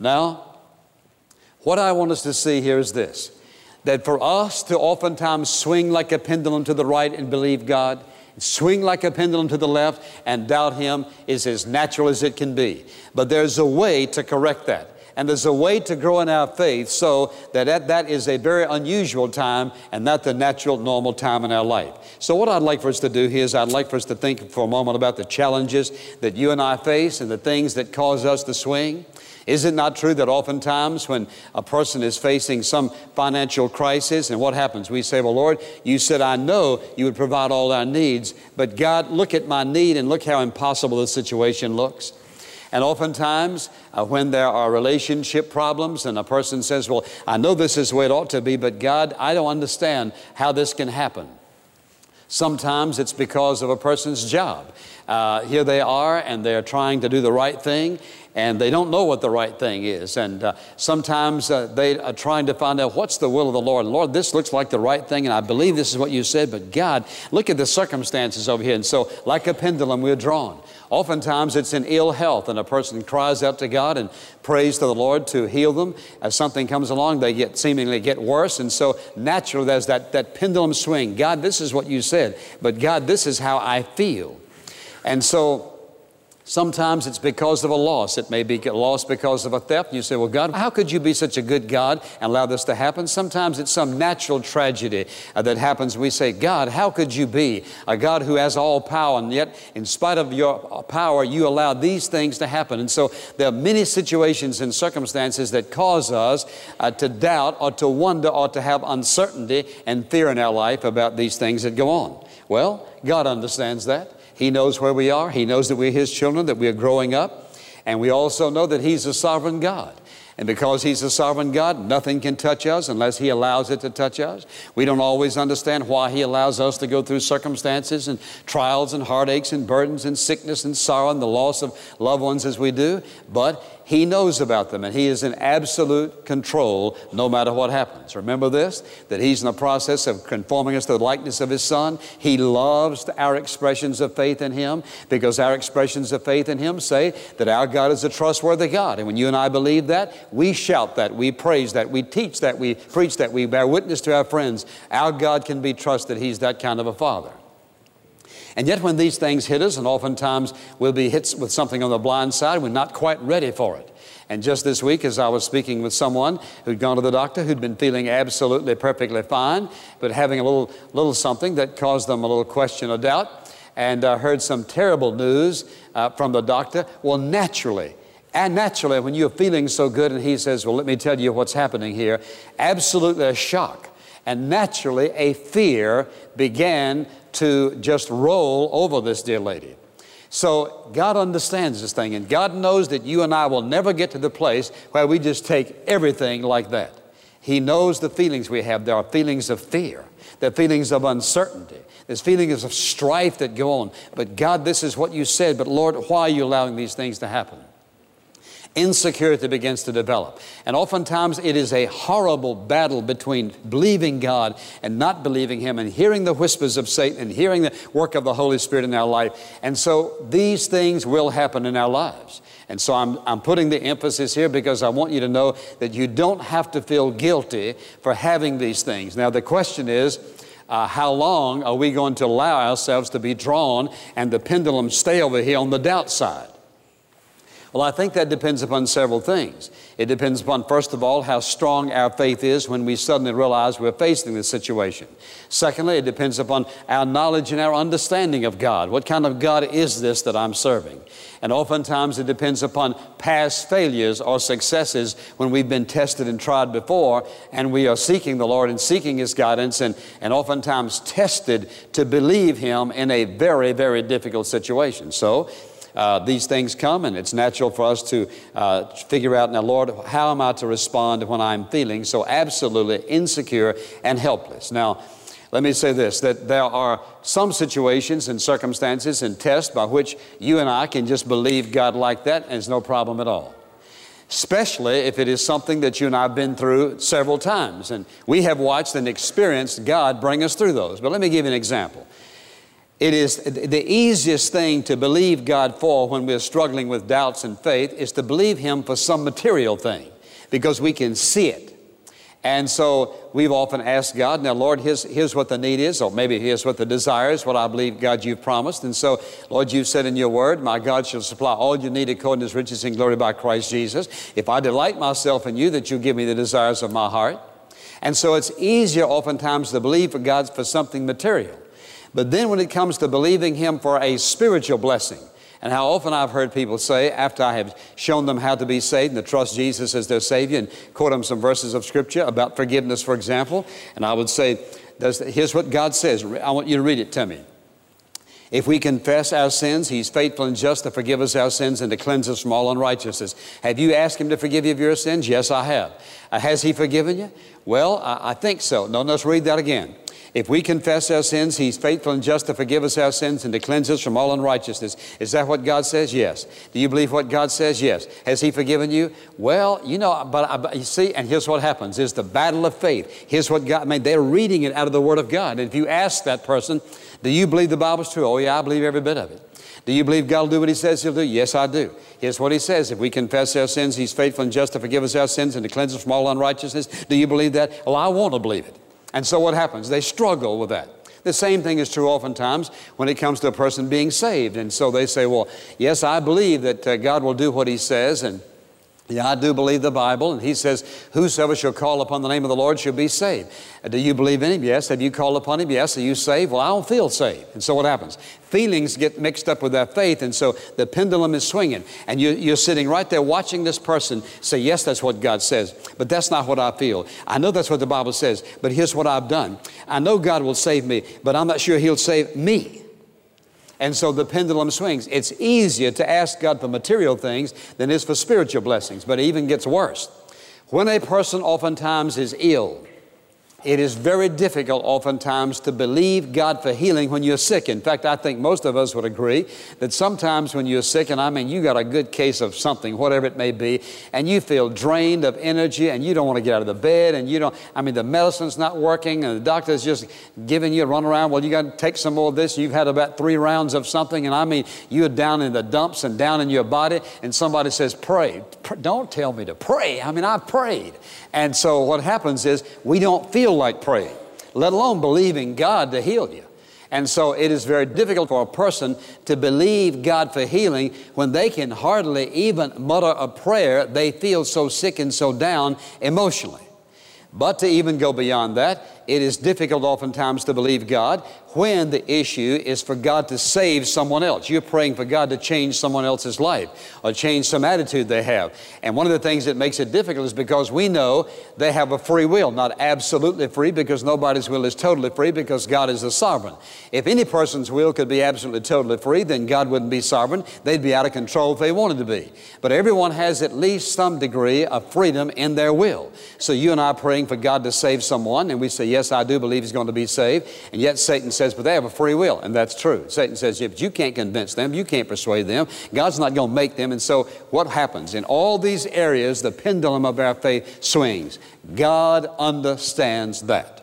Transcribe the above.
Now, what I want us to see here is this, that for us to oftentimes swing like a pendulum to the right and believe God, swing like a pendulum to the left and doubt Him is as natural as it can be. But there's a way to correct that. And there's a way to grow in our faith so that that is a very unusual time and not the natural, normal time in our life. So what I'd like for us to do here is I'd like for us to think for a moment about the challenges that you and I face and the things that cause us to swing. Is it not true that oftentimes when a person is facing some financial crisis, and what happens? We say, well, Lord, you said, I know you would provide all our needs, but God, look at my need and look how impossible the situation looks. And oftentimes when there are relationship problems and a person says, well, I know this is the way it ought to be, but God, I don't understand how this can happen. Sometimes it's because of a person's job. Here they are and they're trying to do the right thing and they don't know what the right thing is. And sometimes they are trying to find out what's the will of the Lord. Lord, this looks like the right thing and I believe this is what you said, but God, look at the circumstances over here. And so like a pendulum, we're drawn. Oftentimes it's in ill health and a person cries out to God and prays to the Lord to heal them. As something comes along, they seemingly get worse. And so naturally there's that pendulum swing. God, this is what you said, but God, this is how I feel. And so sometimes it's because of a loss. It may be a loss because of a theft. And you say, well, God, how could you be such a good God and allow this to happen? Sometimes it's some natural tragedy that happens. We say, God, how could you be a God who has all power, and yet in spite of your power, you allow these things to happen? And so there are many situations and circumstances that cause us to doubt or to wonder or to have uncertainty and fear in our life about these things that go on. Well, God understands that. He knows where we are. He knows that we're His children, that we are growing up. And we also know that He's a sovereign God. And because He's a sovereign God, nothing can touch us unless He allows it to touch us. We don't always understand why He allows us to go through circumstances and trials and heartaches and burdens and sickness and sorrow and the loss of loved ones as we do. But He knows about them and He is in absolute control no matter what happens. Remember this, that He's in the process of conforming us to the likeness of His Son. He loves our expressions of faith in Him because our expressions of faith in Him say that our God is a trustworthy God. And when you and I believe that, we shout that, we praise that, we teach that, we preach that, we bear witness to our friends. Our God can be trusted. He's that kind of a Father. And yet when these things hit us, and oftentimes we'll be hit with something on the blind side, we're not quite ready for it. And just this week, as I was speaking with someone who'd gone to the doctor, who'd been feeling absolutely perfectly fine, but having a little something that caused them a little question or doubt, and heard some terrible news from the doctor. Well, naturally, when you're feeling so good, and he says, well, let me tell you what's happening here, absolutely a shock. And naturally, a fear began to just roll over this dear lady. So God understands this thing, and God knows that you and I will never get to the place where we just take everything like that. He knows the feelings we have. There are feelings of fear. There are feelings of uncertainty. There's feelings of strife that go on. But God, this is what you said, but Lord, why are you allowing these things to happen? Insecurity begins to develop. And oftentimes it is a horrible battle between believing God and not believing Him, and hearing the whispers of Satan and hearing the work of the Holy Spirit in our life. And so these things will happen in our lives. And so I'm putting the emphasis here because I want you to know that you don't have to feel guilty for having these things. Now the question is, how long are we going to allow ourselves to be drawn and the pendulum stay over here on the doubt side? Well, I think that depends upon several things. It depends upon, first of all, how strong our faith is when we suddenly realize we're facing this situation. Secondly, it depends upon our knowledge and our understanding of God. What kind of God is this that I'm serving? And oftentimes it depends upon past failures or successes when we've been tested and tried before, and we are seeking the Lord and seeking His guidance and oftentimes tested to believe Him in a very, very difficult situation. So these things come, and it's natural for us to figure out, now, Lord, how am I to respond when I'm feeling so absolutely insecure and helpless? Now, let me say this, that there are some situations and circumstances and tests by which you and I can just believe God like that, and there's no problem at all. Especially if it is something that you and I have been through several times, and we have watched and experienced God bring us through those. But let me give you an example. It is the easiest thing to believe God for when we're struggling with doubts and faith is to believe Him for some material thing because we can see it. And so we've often asked God, now, Lord, here's what the need is, or maybe here's what the desire is, what I believe, God, you've promised. And so, Lord, you've said in your word, my God shall supply all you need according to His riches and glory by Christ Jesus. If I delight myself in you, that you'll give me the desires of my heart. And so it's easier oftentimes to believe for God for something material. But then when it comes to believing Him for a spiritual blessing, and how often I've heard people say, after I have shown them how to be saved and to trust Jesus as their Savior and quote them some verses of Scripture about forgiveness, for example, and I would say, here's what God says. I want you to read it to me. If we confess our sins, He's faithful and just to forgive us our sins and to cleanse us from all unrighteousness. Have you asked Him to forgive you of your sins? Yes, I have. Has He forgiven you? Well, I think so. No, let's read that again. If we confess our sins, He's faithful and just to forgive us our sins and to cleanse us from all unrighteousness. Is that what God says? Yes. Do you believe what God says? Yes. Has He forgiven you? Well, you know, but you see, and here's what happens, is the battle of faith. Here's what God, they're reading it out of the Word of God. And if you ask that person, do you believe the Bible's true? Oh, yeah, I believe every bit of it. Do you believe God will do what He says He'll do? Yes, I do. Here's what He says. If we confess our sins, He's faithful and just to forgive us our sins and to cleanse us from all unrighteousness. Do you believe that? Well, I want to believe it. And so what happens? They struggle with that. The same thing is true oftentimes when it comes to a person being saved. And so they say, well, yes, I believe that God will do what He says, and yeah, I do believe the Bible, and He says, whosoever shall call upon the name of the Lord shall be saved. Do you believe in Him? Yes. Have you called upon Him? Yes. Are you saved? Well, I don't feel saved. And so what happens? Feelings get mixed up with that faith, and so the pendulum is swinging. And you're sitting right there watching this person say, yes, that's what God says, but that's not what I feel. I know that's what the Bible says, but here's what I've done. I know God will save me, but I'm not sure He'll save me. And so the pendulum swings. It's easier to ask God for material things than it is for spiritual blessings, but it even gets worse. When a person oftentimes is ill, it is very difficult oftentimes to believe God for healing when you're sick. In fact, I think most of us would agree that sometimes when you're sick, and I mean you got a good case of something, whatever it may be, and you feel drained of energy and you don't want to get out of the bed, and the medicine's not working and the doctor's just giving you a run around. Well, you got to take some more of this. You've had about 3 rounds of something, and I mean you're down in the dumps and down in your body, and somebody says, pray. Don't tell me to pray. I mean, I've prayed. And so what happens is we don't feel like praying, let alone believing God to heal you. And so it is very difficult for a person to believe God for healing when they can hardly even mutter a prayer. They feel so sick and so down emotionally. But to even go beyond that, it is difficult oftentimes to believe God when the issue is for God to save someone else. You're praying for God to change someone else's life or change some attitude they have. And one of the things that makes it difficult is because we know they have a free will, not absolutely free, because nobody's will is totally free, because God is the sovereign. If any person's will could be absolutely totally free, then God wouldn't be sovereign. They'd be out of control if they wanted to be. But everyone has at least some degree of freedom in their will. So you and I are praying for God to save someone, and we say, yes, I do believe he's going to be saved. And yet Satan says, but they have a free will. And that's true. Satan says, yeah, but you can't convince them. You can't persuade them. God's not going to make them. And so what happens? In all these areas, the pendulum of our faith swings. God understands that.